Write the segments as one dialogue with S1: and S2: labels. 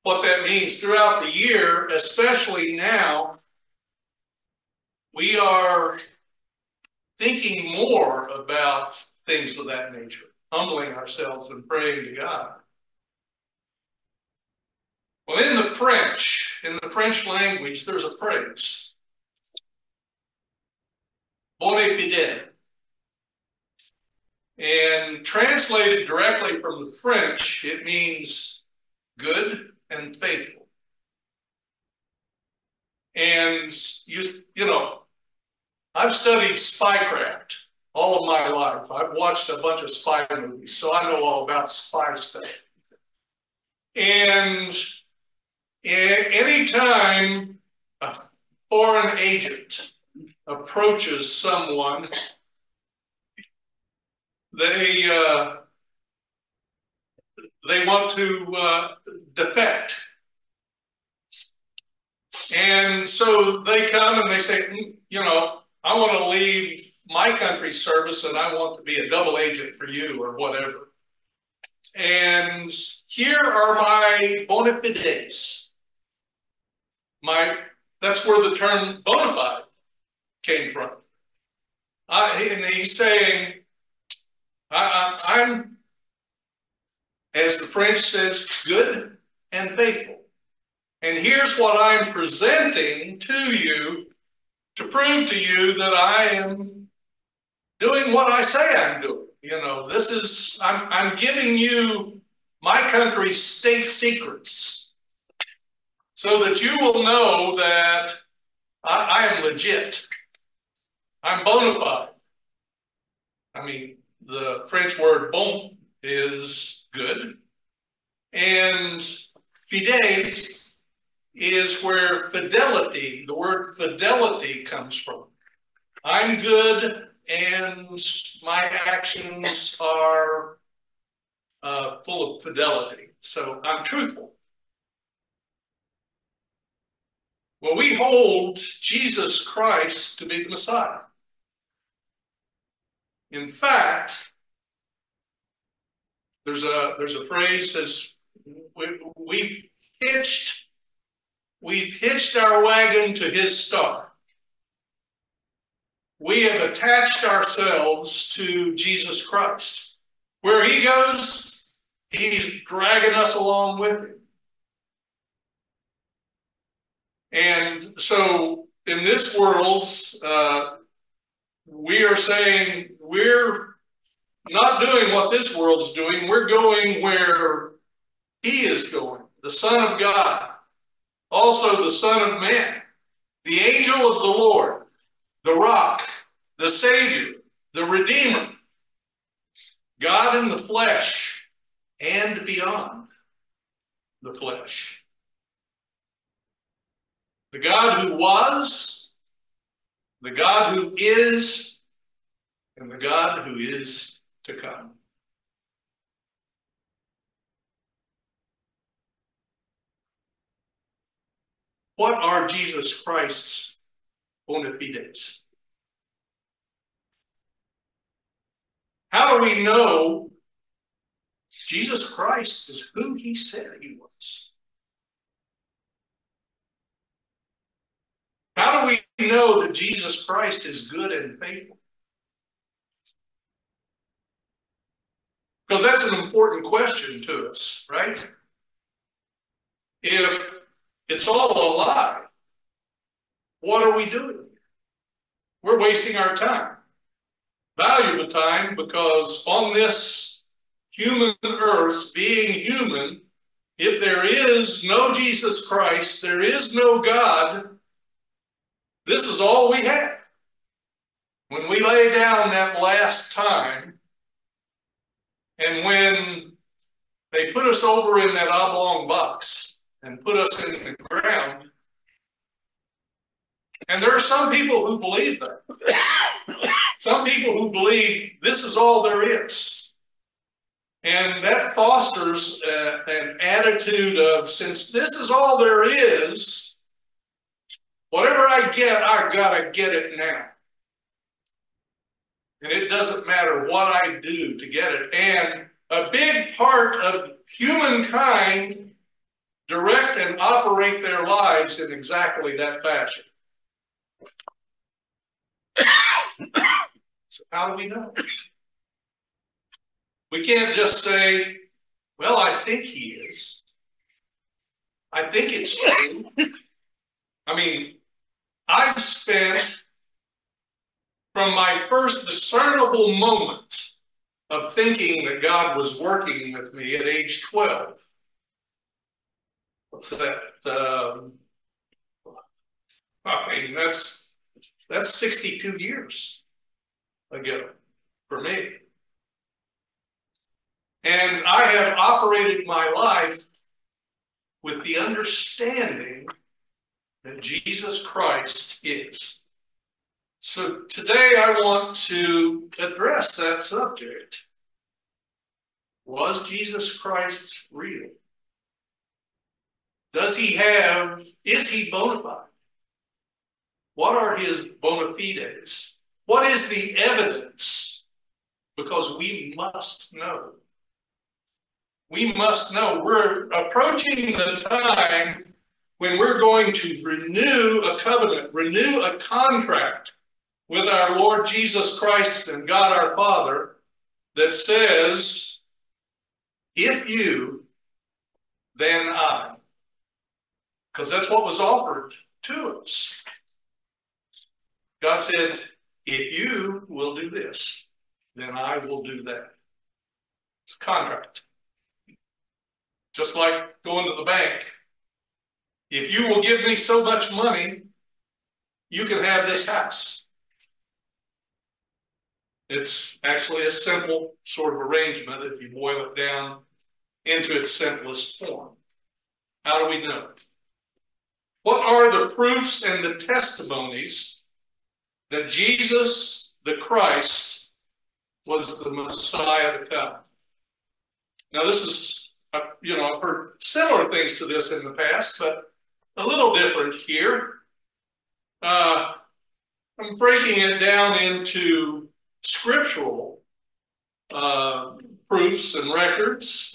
S1: what that means throughout the year, especially now, we are thinking more about things of that nature, humbling ourselves and praying to God. Well, in the French language, there's a phrase, Bonne fidèle. And translated directly from the French, it means good and faithful. And you know, I've studied spycraft all of my life. I've watched a bunch of spy movies, so I know all about spy stuff. And anytime a foreign agent approaches someone, they want to defect. And so they come and they say, you know, I want to leave my country's service and I want to be a double agent for you or whatever. And here are my bona fides. That's where the term bona fide came from. And he's saying, I'm, as the French says, good and faithful. And here's what I'm presenting to you to prove to you that I am doing what I say I'm doing. You know, I'm giving you my country's state secrets so that you will know that I am legit. I'm bona fide. I mean, the French word bon is good. And fides is where fidelity, the word fidelity comes from. I'm good and my actions are full of fidelity. So I'm truthful. Well, we hold Jesus Christ to be the Messiah. In fact, there's a phrase that says we've hitched our wagon to his star. We have attached ourselves to Jesus Christ. Where he goes, he's dragging us along with him. And so in this world, we are saying we're not doing what this world's doing. We're going where he is going, the Son of God, also the Son of Man, the angel of the Lord, the rock, the Savior, the Redeemer, God in the flesh and beyond the flesh. The God who was, the God who is, and the God who is to come. What are Jesus Christ's bona fides? How do we know Jesus Christ is who he said he was? How do we know that Jesus Christ is good and faithful? Because that's an important question to us, right? If it's all a lie, what are we doing? We're wasting our time. Valuable time, because on this human earth, being human, if there is no Jesus Christ, there is no God, this is all we have. When we lay down that last time, and when they put us over in that oblong box and put us in the ground, and there are some people who believe that. Some people who believe this is all there is. And that fosters an attitude of, since this is all there is, whatever I get, I've got to get it now. And it doesn't matter what I do to get it. And a big part of humankind direct and operate their lives in exactly that fashion. So how do we know? We can't just say, well, I think he is. I think it's true. I mean, I've spent from my first discernible moment of thinking that God was working with me at age 12. What's that? I mean, that's 62 years ago for me. And I have operated my life with the understanding that Jesus Christ is. So today I want to address that subject. Was Jesus Christ real? Is he bona fide? What are his bona fides? What is the evidence? Because we must know. We must know. We're approaching the time when we're going to renew a covenant, renew a contract with our Lord Jesus Christ and God our Father that says, if you, then I. Because that's what was offered to us. God said, if you will do this, then I will do that. It's a contract. Just like going to the bank. If you will give me so much money, you can have this house. It's actually a simple sort of arrangement if you boil it down into its simplest form. How do we know it? What are the proofs and the testimonies that Jesus, the Christ, was the Messiah to come? Now, this is, I've heard similar things to this in the past, but a little different here. I'm breaking it down into scriptural proofs and records,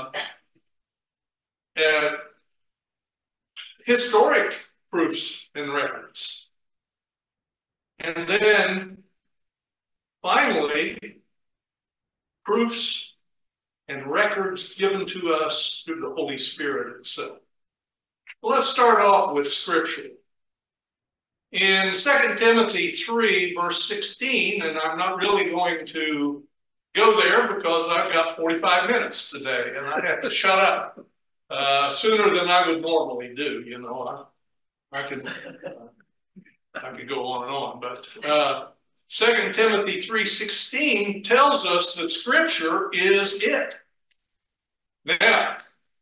S1: and historic proofs and records. And then, finally, proofs and records given to us through the Holy Spirit itself. Well, let's start off with Scripture. In 2 Timothy 3, verse 16, and I'm not really going to go there because I've got 45 minutes today, and I have to shut up sooner than I would normally do. I could go on and on, but 2 Timothy 3:16 tells us that Scripture is it. Now,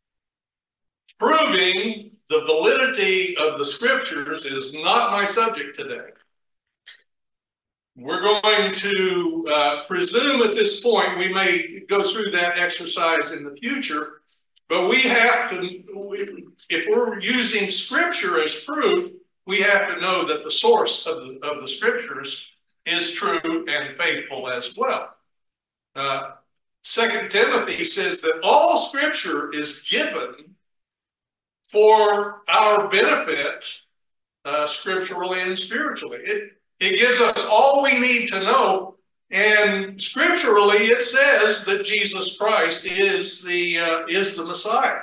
S1: proving the validity of the Scriptures is not my subject today. We're going to presume at this point, we may go through that exercise in the future, but we have to, if we're using Scripture as proof, we have to know that the source of the Scriptures is true and faithful as well. 2 Timothy says that all Scripture is given for our benefit, scripturally and spiritually. It gives us all we need to know, and scripturally it says that Jesus Christ is the Messiah.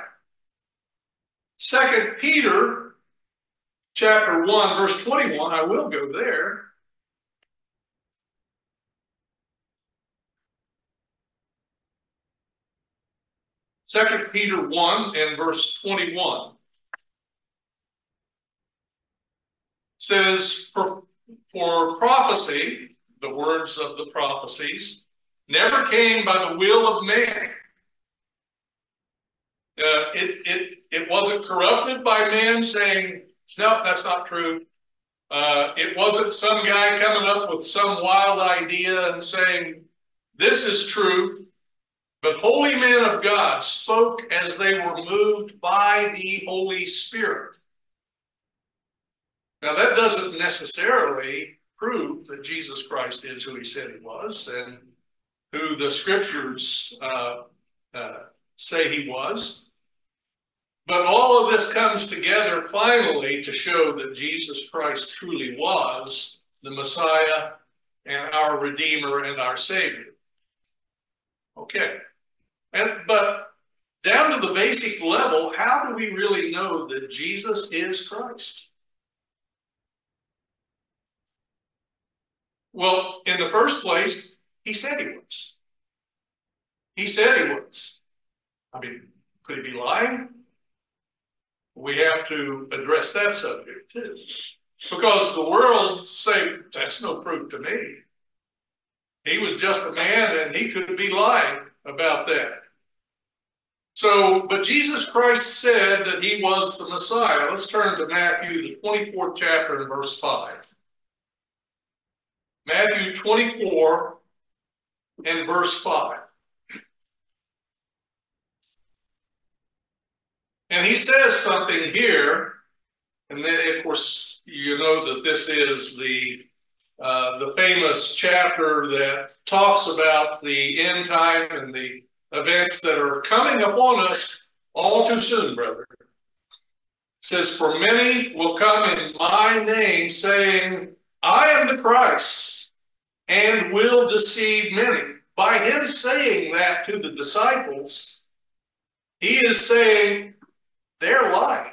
S1: 2 Peter chapter 1, verse 21, I will go there. Second Peter 1 and verse 21 says, for prophecy, the words of the prophecies, never came by the will of man. It wasn't corrupted by man saying, no, that's not true. It wasn't some guy coming up with some wild idea and saying, this is true. But holy men of God spoke as they were moved by the Holy Spirit. Now, that doesn't necessarily prove that Jesus Christ is who he said he was and who the Scriptures say he was. But all of this comes together finally to show that Jesus Christ truly was the Messiah and our Redeemer and our Savior. Okay. But down to the basic level, how do we really know that Jesus is Christ? Well, in the first place, he said he was. He said he was. I mean, could he be lying? We have to address that subject too. Because the world say, that's no proof to me. He was just a man and he could be lying about that. So, but Jesus Christ said that he was the Messiah. Let's turn to Matthew, the 24th chapter and verse 5. Matthew 24 and verse 5. And he says something here, and then, of course, you know that this is the famous chapter that talks about the end time and the events that are coming upon us all too soon, brother. It says, for many will come in my name, saying, I am the Christ, and will deceive many. By him saying that to the disciples, he is saying they're lying.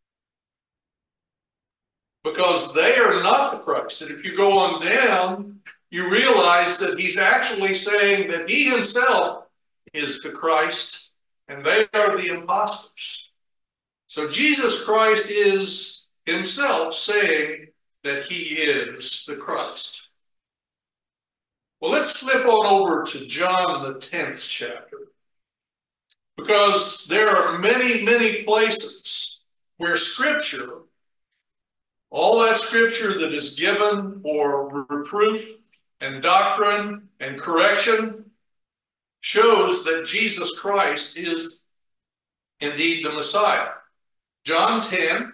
S1: Because they are not the Christ. And if you go on down, you realize that he's actually saying that he himself is the Christ, and they are the impostors. So Jesus Christ is himself saying that he is the Christ. Well, let's slip on over to John, the 10th chapter. Because there are many, many places where Scripture, all that Scripture that is given for reproof and doctrine and correction, shows that Jesus Christ is indeed the Messiah. John 10,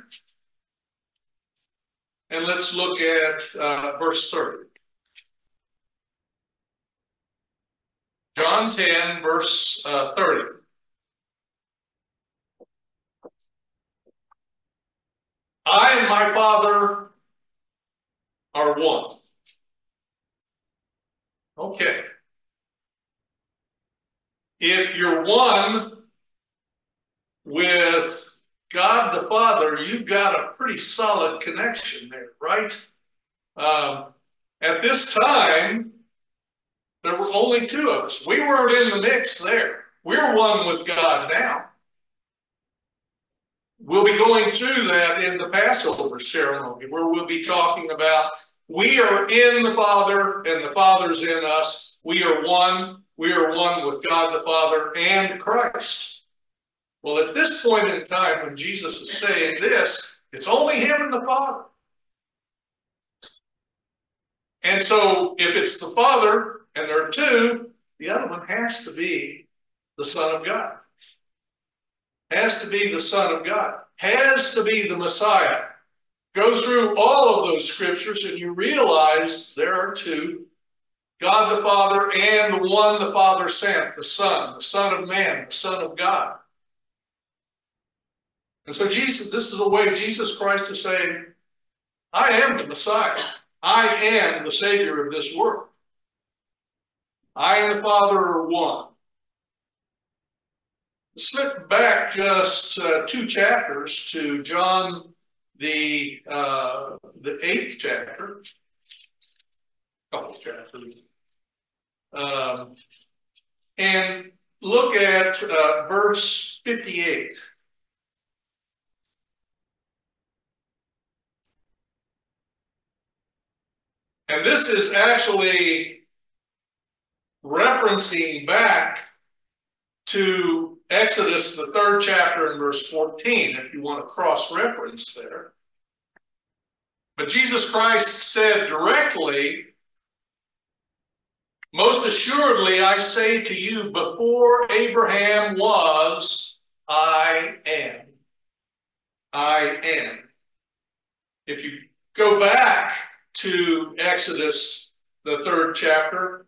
S1: and let's look at verse 30. John 10, verse 30. I and my Father are one. Okay. If you're one with God the Father, you've got a pretty solid connection there, right? At this time, there were only two of us. We weren't in the mix there. We're one with God now. We'll be going through that in the Passover ceremony, where we'll be talking about we are in the Father and the Father's in us. We are one. We are one with God the Father and Christ. Well, at this point in time, when Jesus is saying this, it's only him and the Father. And so if it's the Father and there are two, the other one has to be the Son of God. Has to be the Son of God. Has to be the Messiah. Go through all of those scriptures and you realize there are two. God the Father and the one the Father sent, the Son of Man, the Son of God. And so Jesus, this is a way Jesus Christ is saying, I am the Messiah. I am the Savior of this world. I and the Father are one. Slip back just 2 chapters to John, the 8th chapter, couple of chapters, and look at verse 58. And this is actually referencing back to Exodus, the 3rd chapter and verse 14, if you want to cross-reference there. But Jesus Christ said directly, most assuredly I say to you, before Abraham was, I am. I am. If you go back to Exodus, the 3rd chapter,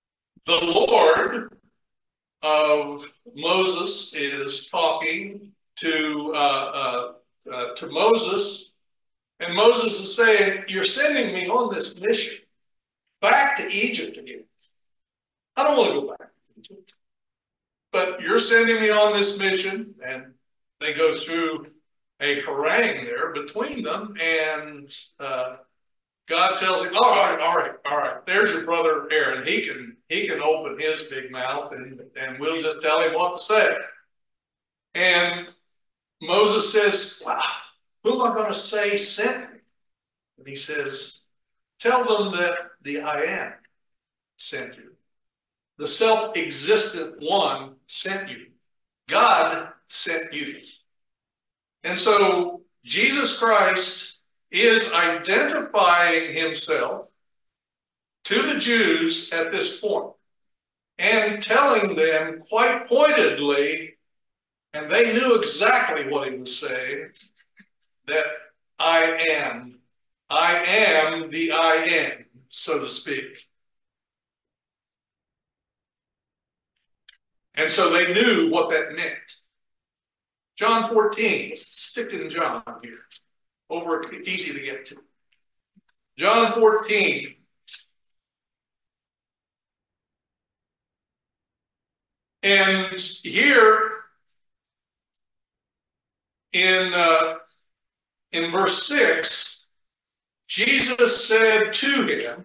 S1: the Lord of Moses is talking to Moses, and Moses is saying, "You're sending me on this mission back to Egypt again. I don't want to go back to Egypt, but you're sending me on this mission." And they go through a harangue there between them, and God tells him, all right, there's your brother Aaron. He can open his big mouth, and we'll just tell him what to say. And Moses says, "Wow, who am I going to say sent me?" And he says, "Tell them that the I am sent you. The self-existent one sent you. God sent you." And so Jesus Christ is identifying himself to the Jews at this point and telling them quite pointedly, and they knew exactly what he was saying, that I am the I am, so to speak. And so they knew what that meant. John 14, let's stick in John here. Easy to get to. John 14. And here in verse 6, Jesus said to him,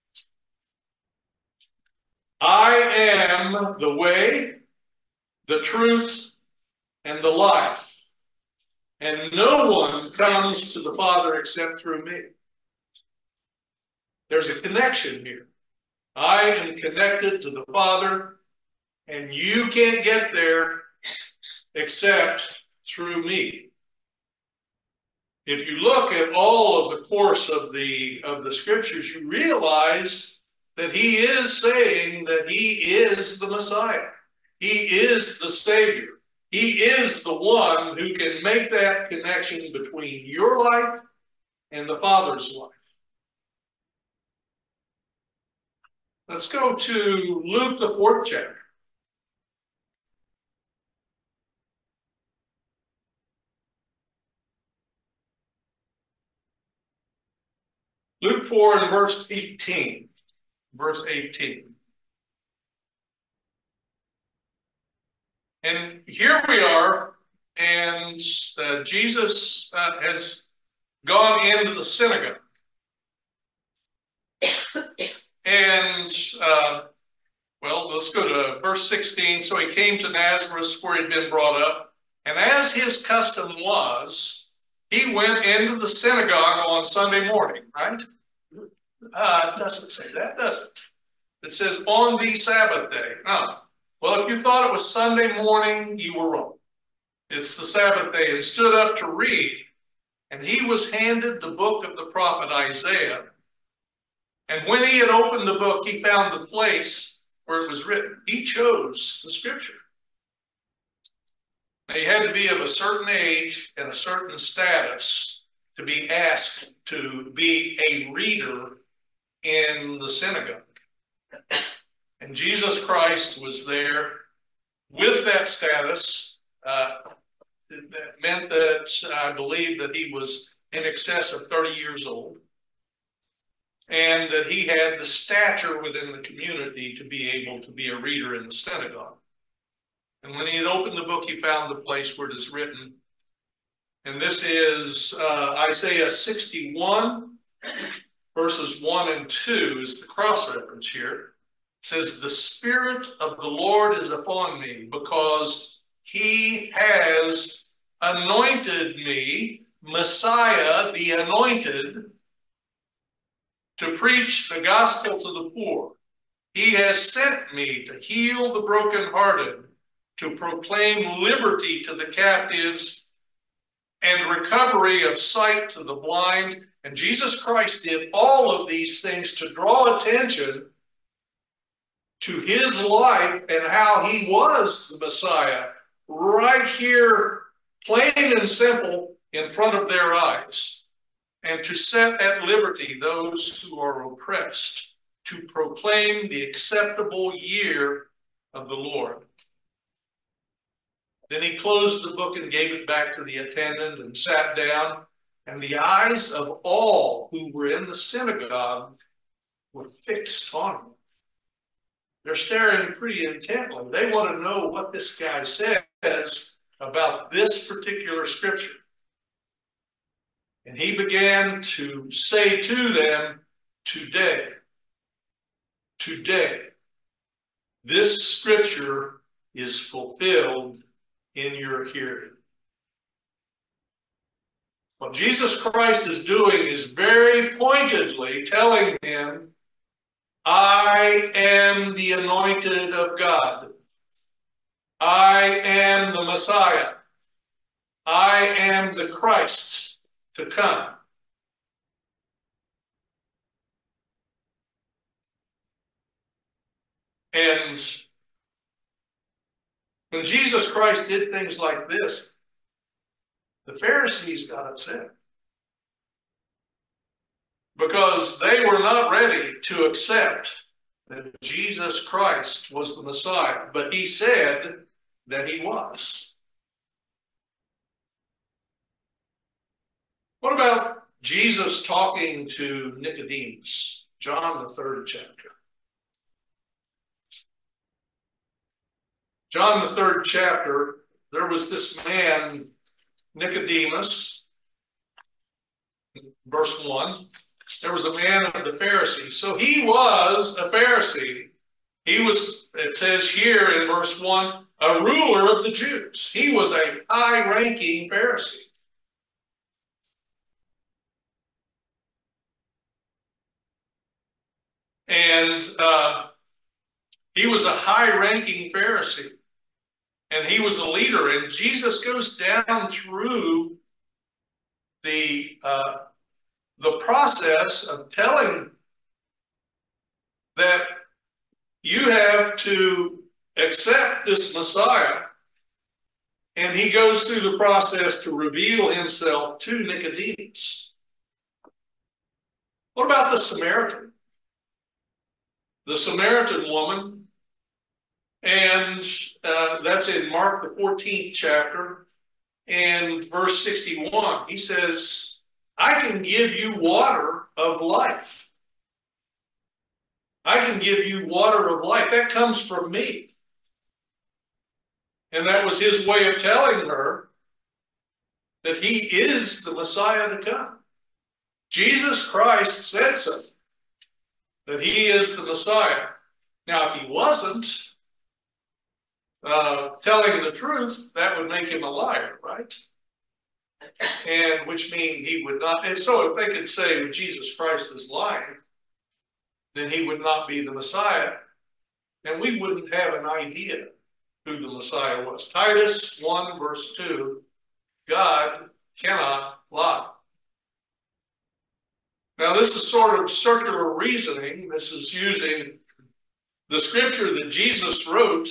S1: "I am the way, the truth, and the life. And no one comes to the Father except through me." There's a connection here. I am connected to the Father, and you can't get there except through me. If you look at all of the course of the scriptures, you realize that he is saying that he is the Messiah. He is the Savior. He is the one who can make that connection between your life and the Father's life. Let's go to Luke, the 4th chapter. Luke 4 and verse 18. Verse 18. And here we are, and Jesus has gone into the synagogue. And, well, let's go to verse 16. "So he came to Nazareth where he'd been brought up. And as his custom was, he went into the synagogue on Sunday morning," right? It doesn't say that, does it? It says on the Sabbath day. Oh. Well, if you thought it was Sunday morning, you were wrong. It's the Sabbath day, and stood up to read. And he was handed the book of the prophet Isaiah. And when he had opened the book, he found the place where it was written. He chose the scripture. Now, you had to be of a certain age and a certain status to be asked to be a reader in the synagogue. And Jesus Christ was there with that status. That meant that I believe that he was in excess of 30 years old, and that he had the stature within the community to be able to be a reader in the synagogue. And when he had opened the book, he found the place where it is written. And this is Isaiah 61, verses 1 and 2 is the cross-reference here. It says, "The Spirit of the Lord is upon me, because he has anointed me," Messiah, the anointed, "to preach the gospel to the poor. He has sent me to heal the brokenhearted, to proclaim liberty to the captives, and recovery of sight to the blind." And Jesus Christ did all of these things to draw attention to his life and how he was the Messiah, right here, plain and simple, in front of their eyes, and to set at liberty those who are oppressed, to proclaim the acceptable year of the Lord. Then he closed the book and gave it back to the attendant and sat down. And the eyes of all who were in the synagogue were fixed on him. They're staring pretty intently. They want to know what this guy says about this particular scripture. And he began to say to them, today, this scripture is fulfilled in your hearing. What Jesus Christ is doing is very pointedly telling him, I am the anointed of God. I am the Messiah. I am the Christ to come. And when Jesus Christ did things like this, the Pharisees got upset because they were not ready to accept that Jesus Christ was the Messiah, but he said that he was. What about Jesus talking to Nicodemus? John, the 3rd chapter. John, the 3rd chapter, there was this man, Nicodemus, verse 1. There was a man of the Pharisees. So he was a Pharisee. He was, it says here in verse 1, a ruler of the Jews. He was a high-ranking Pharisee. And he was a high-ranking Pharisee. And he was a leader. And Jesus goes down through the process of telling that you have to accept this Messiah. And he goes through the process to reveal himself to Nicodemus. What about the Samaritan? The Samaritan woman, and that's in Mark, the 14th chapter, and verse 61. He says, I can give you water of life. I can give you water of life. That comes from me. And that was his way of telling her that he is the Messiah to come. Jesus Christ said so, that he is the Messiah. Now, if he wasn't telling the truth, that would make him a liar, right? And which means he would not. And so if they could say Jesus Christ is lying, then he would not be the Messiah. And we wouldn't have an idea who the Messiah was. Titus 1 verse 2, God cannot lie. Now this is sort of circular reasoning. This is using the scripture that Jesus wrote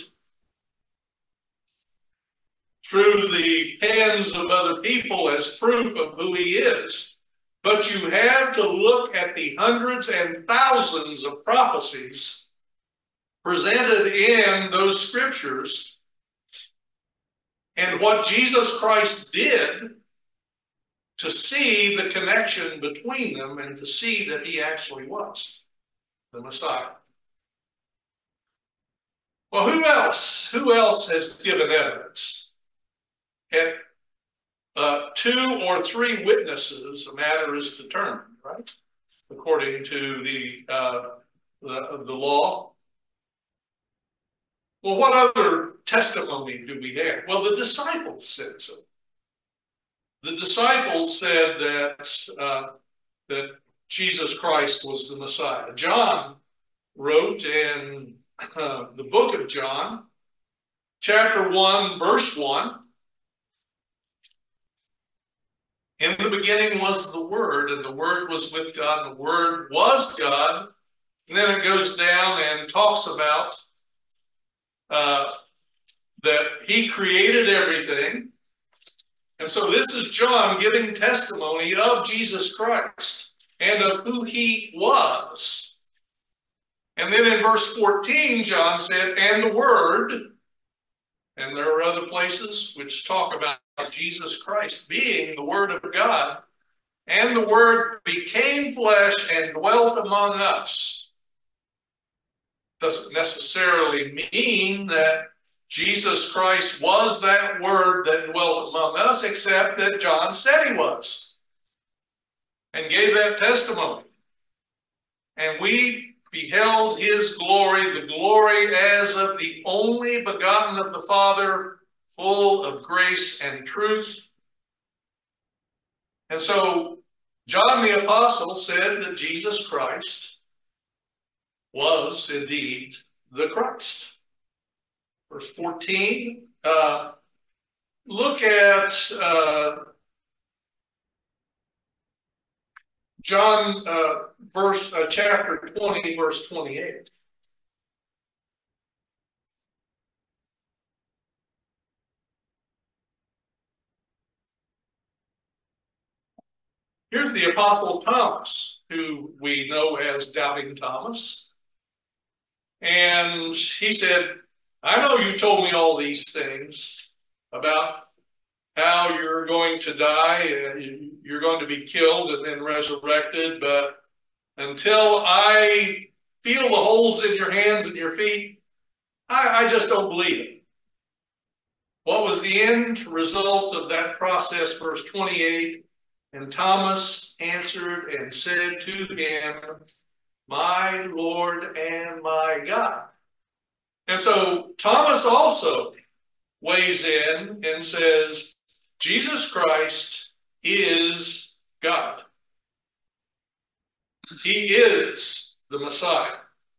S1: through the pens of other people as proof of who he is. But you have to look at the hundreds and thousands of prophecies presented in those scriptures and what Jesus Christ did to see the connection between them and to see that he actually was the Messiah. Well, who else? Who else has given evidence? At 2 or 3 witnesses, a matter is determined, right? According to the law. Well, what other testimony do we have? Well, the disciples said so. The disciples said that Jesus Christ was the Messiah. John wrote in the book of John, chapter 1, verse 1, in the beginning was the Word, and the Word was with God, and the Word was God. And then it goes down and talks about that he created everything. And so this is John giving testimony of Jesus Christ and of who he was. And then in verse 14, John said, and the Word And there are other places which talk about Jesus Christ being the Word of God, and the Word became flesh and dwelt among us. Doesn't necessarily mean that Jesus Christ was that Word that dwelt among us, except that John said he was and gave that testimony. And we beheld his glory, the glory as of the only begotten of the Father, full of grace and truth. And so John the Apostle said that Jesus Christ was indeed the Christ. Verse 14, look at John chapter 20, verse 28. Here's the Apostle Thomas, who we know as Doubting Thomas. And he said, I know you told me all these things about how you're going to die, you're going to be killed and then resurrected, but until I feel the holes in your hands and your feet, I just don't believe it. What was the end result of that process? Verse 28, and Thomas answered and said to him, my Lord and my God. And so Thomas also weighs in and says, Jesus Christ is God. He is the Messiah.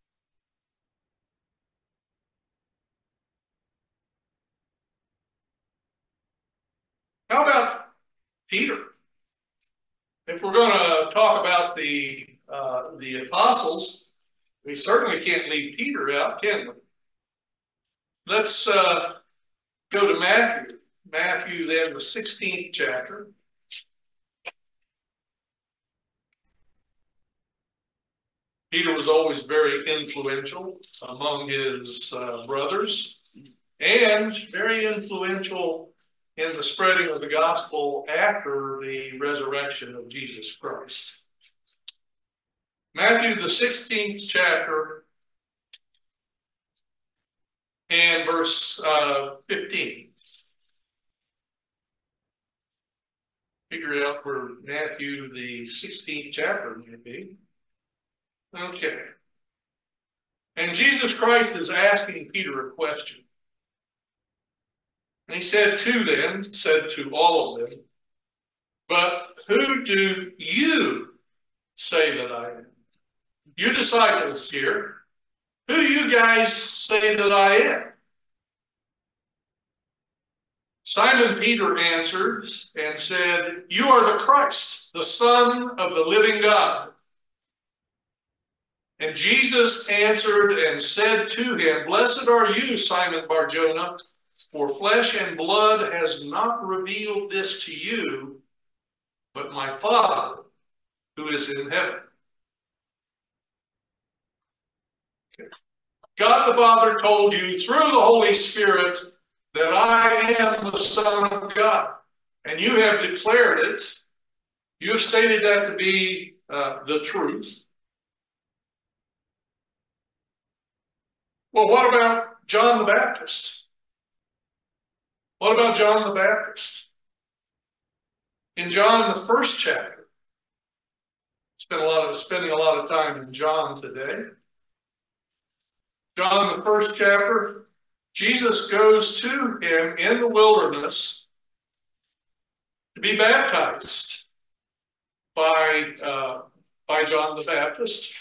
S1: How about Peter? If we're going to talk about the apostles, we certainly can't leave Peter out, can we? Let's go to Matthew. Matthew, then, the 16th chapter. Peter was always very influential among his brothers and very influential in the spreading of the gospel after the resurrection of Jesus Christ. Matthew, the 16th chapter and verse 15. Figure out where Matthew, the 16th chapter may be. Okay. And Jesus Christ is asking Peter a question. And he said to all of them, but who do you say that I am? You disciples here, who do you guys say that I am? Simon Peter answered and said, you are the Christ, the Son of the living God. And Jesus answered and said to him, blessed are you, Simon Bar-Jonah, for flesh and blood has not revealed this to you, but my Father who is in heaven. Okay. God the Father told you through the Holy Spirit that I am the Son of God. And you have declared it. You have stated that to be the truth. Well, what about John the Baptist? What about John the Baptist? In John, the first chapter, spending a lot of time in John today. John, the first chapter, Jesus goes to him in the wilderness to be baptized by John the Baptist.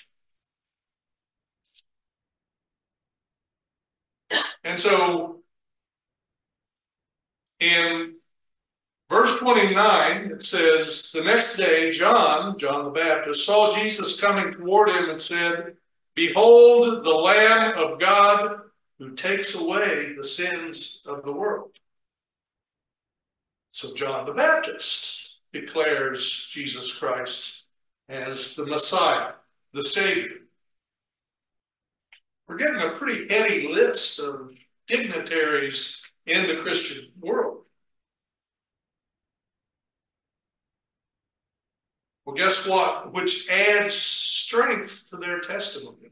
S1: And so in verse 29, it says, the next day, John the Baptist, saw Jesus coming toward him and said, behold, the Lamb of God who takes away the sins of the world. So John the Baptist declares Jesus Christ as the Messiah, the Savior. We're getting a pretty heady list of dignitaries in the Christian world. Well, guess what? Which adds strength to their testimony.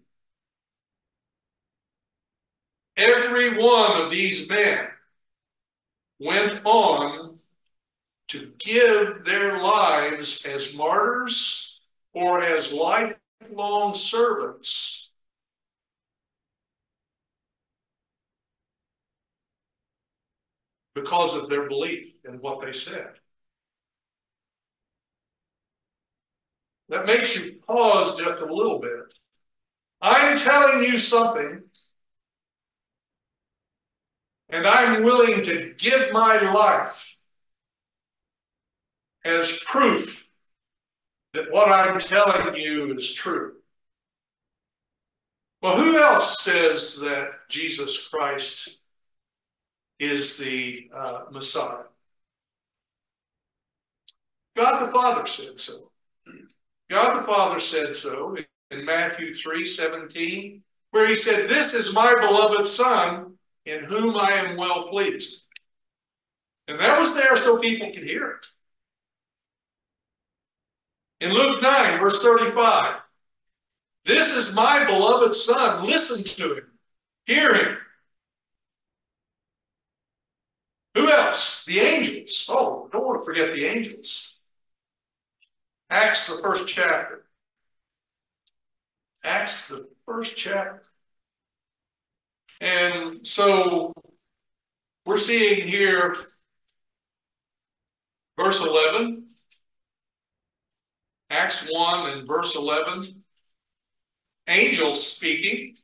S1: Every one of these men went on to give their lives as martyrs or as lifelong servants because of their belief in what they said. That makes you pause just a little bit. I'm telling you something, and I'm willing to give my life as proof that what I'm telling you is true. Well, who else says that Jesus Christ is the Messiah? God the Father said so. God the Father said so in Matthew 3:17, where he said, "This is my beloved Son, in whom I am well pleased." And that was there so people could hear it. In Luke 9, verse 35, "This is my beloved Son, listen to him, hear him." Who else? The angels. Oh, don't want to forget the angels. Acts, the first chapter. Acts, the first chapter. And so we're seeing here verse 11. Acts 1 and verse 11. Angels speaking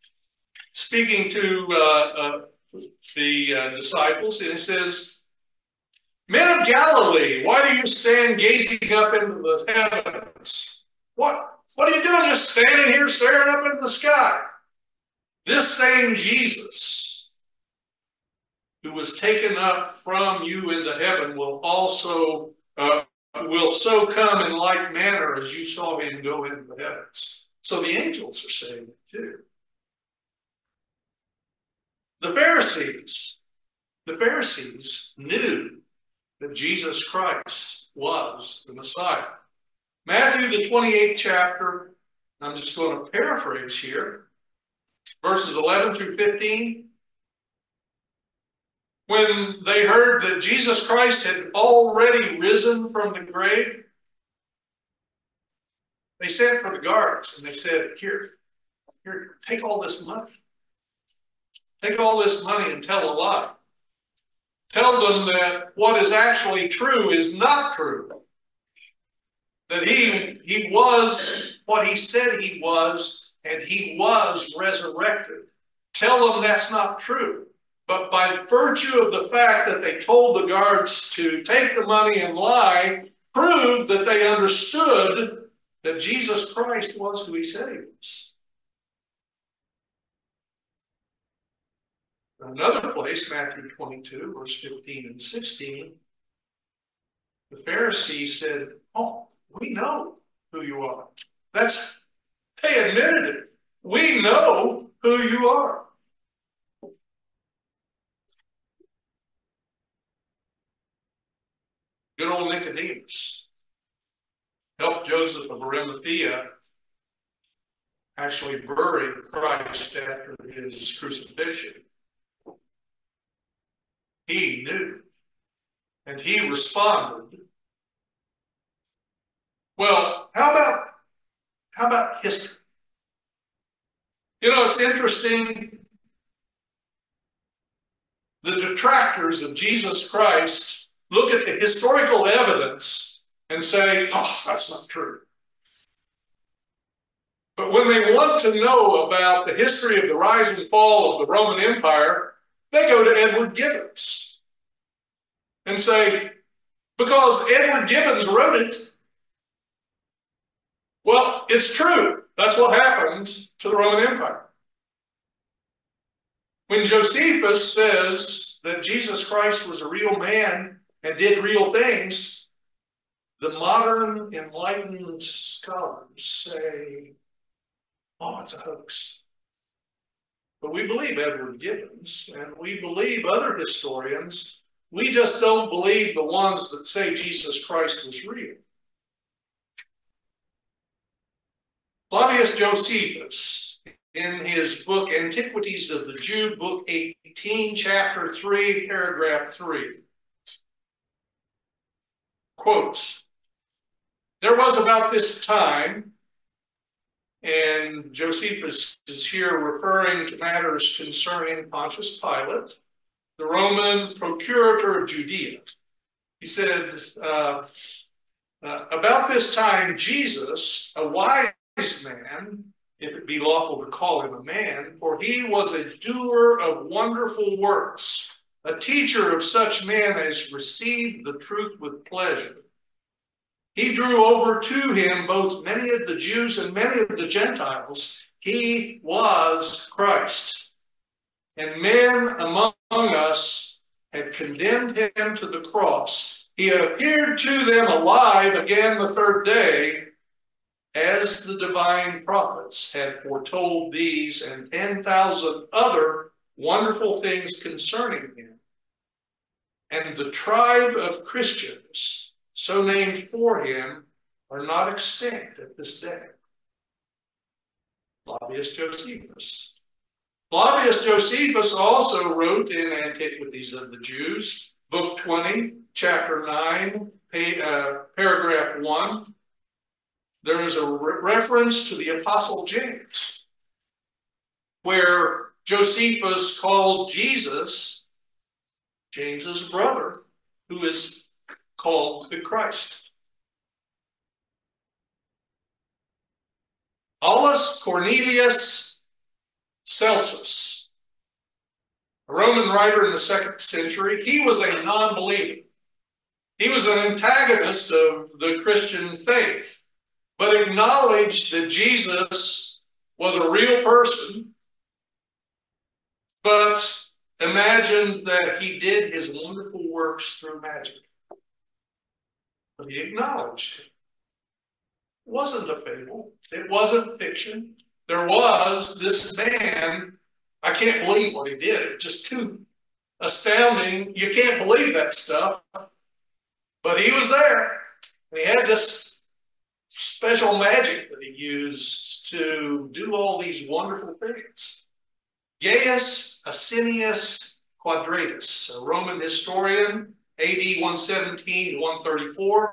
S1: to the disciples. And it says, "Men of Galilee, why do you stand gazing up into the heavens?" What are you doing just standing here staring up into the sky? "This same Jesus who was taken up from you into heaven will also will so come in like manner as you saw him go into the heavens." So the angels are saying it too. The Pharisees knew that Jesus Christ was the Messiah. Matthew, the 28th chapter, I'm just going to paraphrase here, verses 11 through 15. When they heard that Jesus Christ had already risen from the grave, they sent for the guards and they said, here, take all this money. Take all this money and tell a lie. Tell them that what is actually true is not true. That he was what he said he was, and he was resurrected. Tell them that's not true. But by virtue of the fact that they told the guards to take the money and lie, proved that they understood that Jesus Christ was who he said he was. Another place, Matthew 22, verse 15 and 16, the Pharisees said, "Oh, we know who you are." They admitted it. We know who you are. Good old Nicodemus helped Joseph of Arimathea actually bury Christ after his crucifixion. He knew, and he responded. Well, how about history? You know, it's interesting. The detractors of Jesus Christ look at the historical evidence and say, "Oh, that's not true." But when they want to know about the history of the rise and fall of the Roman Empire, they go to Edward Gibbons and say, because Edward Gibbons wrote it, well, it's true. That's what happened to the Roman Empire. When Josephus says that Jesus Christ was a real man and did real things, the modern enlightened scholars say, "Oh, it's a hoax." But we believe Edward Gibbons, and we believe other historians. We just don't believe the ones that say Jesus Christ was real. Flavius Josephus, in his book Antiquities of the Jew, book 18, chapter 3, paragraph 3, quotes, "There was about this time," and Josephus is here referring to matters concerning Pontius Pilate, the Roman procurator of Judea. He said, about this time, Jesus, a wise man, if it be lawful to call him a man, for he was a doer of wonderful works, a teacher of such men as received the truth with pleasure. He drew over to him both many of the Jews and many of the Gentiles. He was Christ. And men among us had condemned him to the cross. He appeared to them alive again the third day, as the divine prophets had foretold these and 10,000 other wonderful things concerning him. And the tribe of Christians, so named for him, are not extinct at this day." Flavius Josephus. Flavius Josephus also wrote in Antiquities of the Jews, book 20, chapter 9, paragraph 1, there is a reference to the Apostle James, where Josephus called Jesus James's brother, who is called the Christ. Aulus Cornelius Celsus, a Roman writer in the 2nd century, he was a non-believer. He was an antagonist of the Christian faith, but acknowledged that Jesus was a real person, but imagined that he did his wonderful works through magic. But he acknowledged it. It wasn't a fable. It wasn't fiction. There was this man. I can't believe what he did. It's just too astounding. You can't believe that stuff. But he was there. And he had this special magic that he used to do all these wonderful things. Gaius Asinius Quadratus, a Roman historian, AD 117 to 134.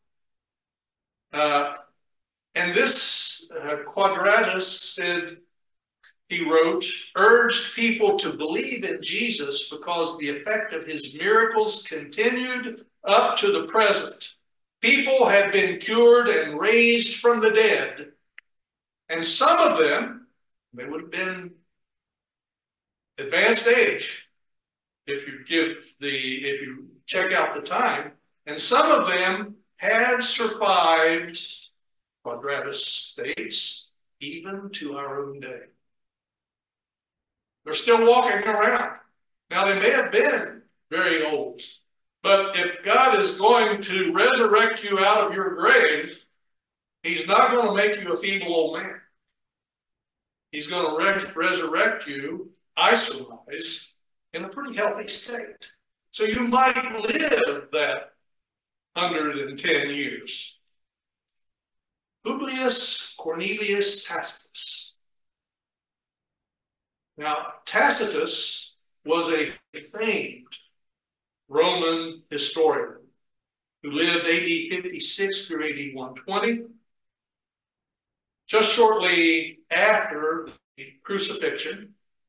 S1: And this Quadratus said, he wrote, urged people to believe in Jesus because the effect of his miracles continued up to the present. People had been cured and raised from the dead. And some of them, they would have been advanced age, if you check out the time, and some of them had survived, Quadratus states, even to our own day. They're still walking around. Now, they may have been very old, but if God is going to resurrect you out of your grave, he's not going to make you a feeble old man. He's going to resurrect you, I surmise, in a pretty healthy state. So you might live that 110 years. Publius Cornelius Tacitus. Now, Tacitus was a famed Roman historian who lived AD 56 through AD 120. Just shortly after the crucifixion,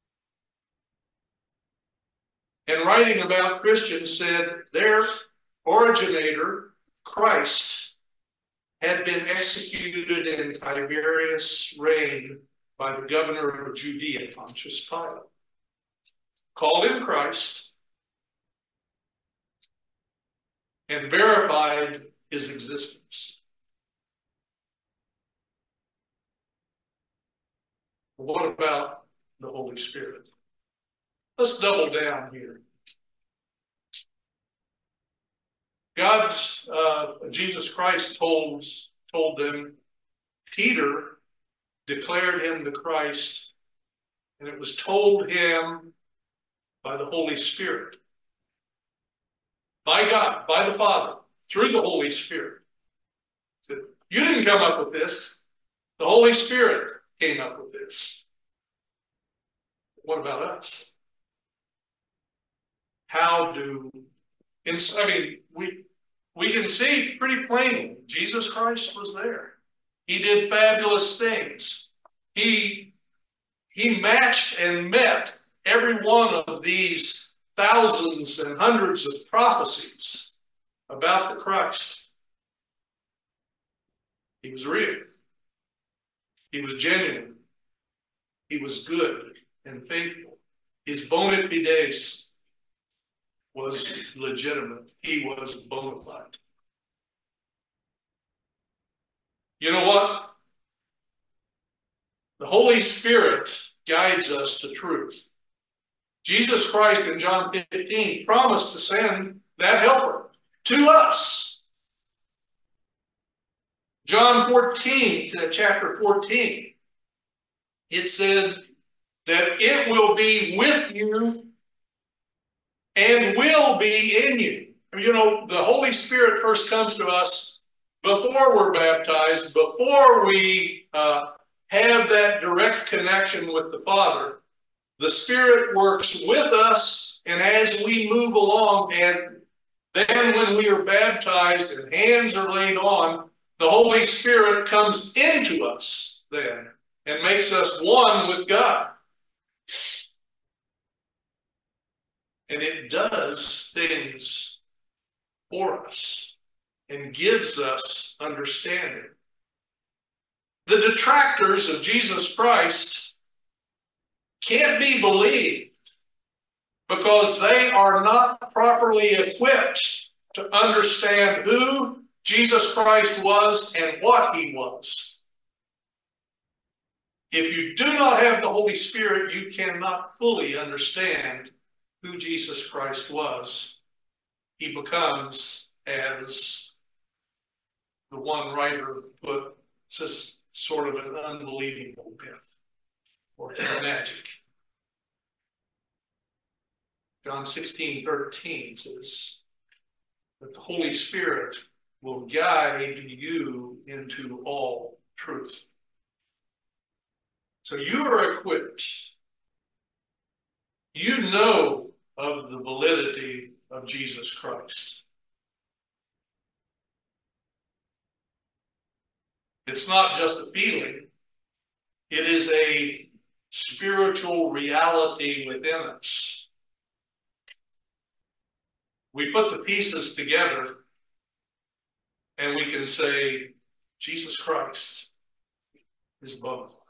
S1: and writing about Christians, said their originator, Christ, had been executed in Tiberius' reign by the governor of Judea, Pontius Pilate. Called him Christ and verified his existence. What about the Holy Spirit? Let's double down here. Jesus Christ told them, Peter declared him the Christ And it was told him by the Holy Spirit, by God, by the Father, through the Holy Spirit. He said, you didn't come up with this. The Holy Spirit came up with this. What about us? How do, we can see pretty plainly, Jesus Christ was there. He did fabulous things. He matched and met every one of these thousands and hundreds of prophecies about the Christ. He was real. He was genuine. He was good and faithful. His bona fides was legitimate. He was bona fide. You know what? The Holy Spirit guides us to truth. Jesus Christ in John 15 promised to send that helper to us. John 14, chapter 14, it said that it will be with you and will be in you. You know, the Holy Spirit first comes to us before we're baptized, before we have that direct connection with the Father. The Spirit works with us, and as we move along, and then when we are baptized and hands are laid on, the Holy Spirit comes into us then and makes us one with God. And it does things for us and gives us understanding. The detractors of Jesus Christ can't be believed because they are not properly equipped to understand who Jesus Christ was and what he was. If you do not have the Holy Spirit, you cannot fully understand who Jesus Christ was. He becomes, as the one writer put, just sort of an unbelievable myth or magic. John 16:13 says that the Holy Spirit will guide you into all truth. So you are equipped. You know of the validity of Jesus Christ. It's not just a feeling. It is a spiritual reality within us. We put the pieces together and we can say, Jesus Christ is both.